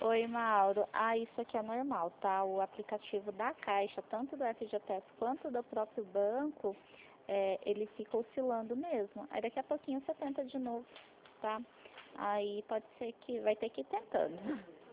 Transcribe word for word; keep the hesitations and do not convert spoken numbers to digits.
Oi, Mauro. Ah, isso aqui é normal, tá? O aplicativo da Caixa, tanto do F G T S quanto do próprio banco, é, ele fica oscilando mesmo. Aí daqui a pouquinho você tenta de novo, tá? Aí pode ser que vai ter que ir tentando.